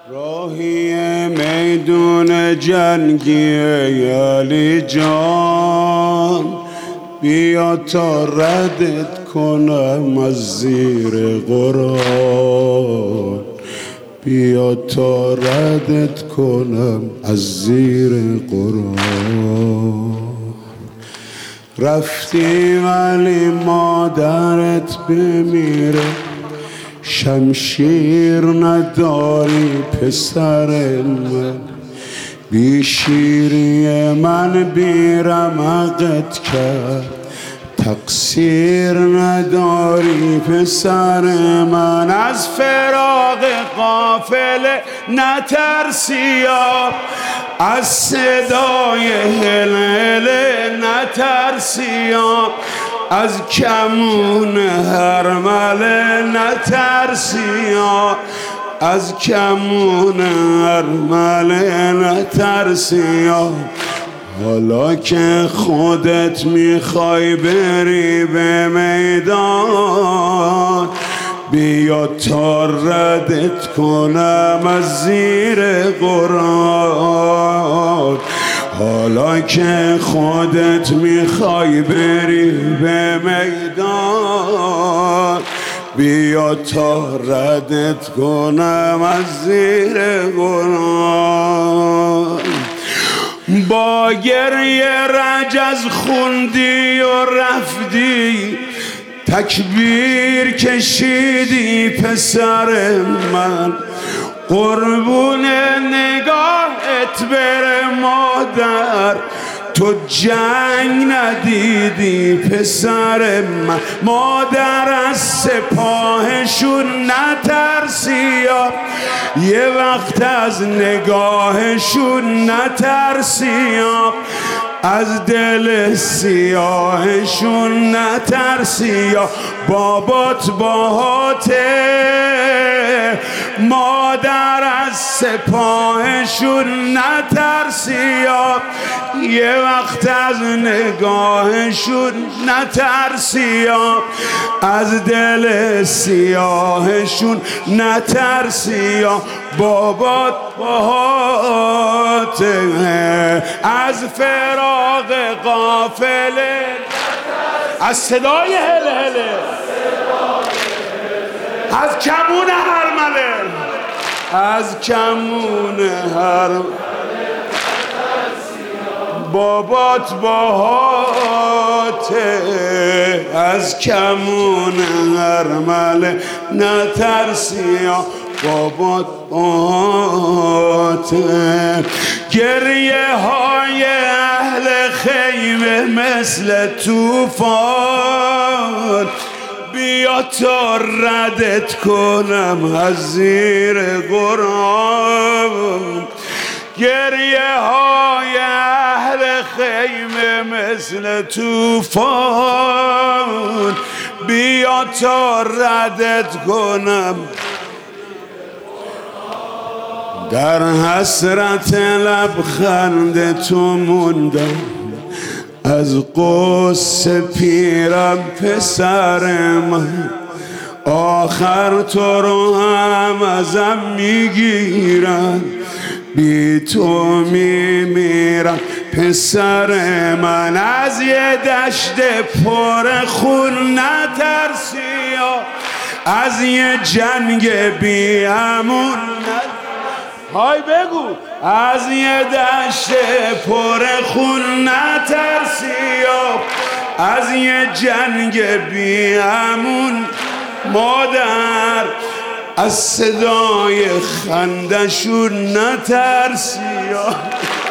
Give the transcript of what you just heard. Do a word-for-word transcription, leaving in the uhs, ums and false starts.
راهی میدون جنگی علی جان، بیا تا ردت کنم از زیر قرآن، بیا تا ردت کنم از زیر قرآن. رفتی ولی مادرت بمیره، شمشیر نداری پسر من، بی شیری من بی رمقت کرد، تقصیر نداری پسر من. از فراق قافله نترسی، از صدای هلهله نترسی، از کمون هرمله نترسی، از کمون هرمله نترسی. حالا که خودت میخوای بری به میدان، بیا تا ردت کنم از زیر قرآن. حالا که خودت میخوای بری به میدان، بیا تا ردت کنم از زیر قرآن. با گریه رجز خوندی و رفتی، تکبیر کشیدی پسر من، قربون نگاهت بره مادر، تو جنگ ندیدی پسر من. مادر از سپاهشون نترسی، یه وقت از نگاهشون نترسی، از دل سیاهشون نترسی. بابات باهاته، مادر از سپاهشون نترسی، یه وقت از نگاهشون نترسی، از دل سیاهشون نترسی. بابات باهاته، از فراق قافله، از صدای هله هله، از کمون هرمله، از کمون هرمله. بابات باهاته، از کمون هرمله نترسی، بابات باهاته. گریه های اهل خیمه مثل طوفان، بیا تا ردت کنم از زیر قرآن. گریه های اهل خیمه مثل طوفان، بیا تا ردت کنم. در حسرت لبخند تو موندم، از قصه پیرم پسر من، آخر تو رو هم ازم میگیرن، بی تو میمیرم پسر من. از یه دشت پر خون نترسی، از یه جنگ بی امون نترسی. های بگو، از یه دشت پر خون نترسی، از یه جنگ بی امون. مادر از صدای خندشون نترسی.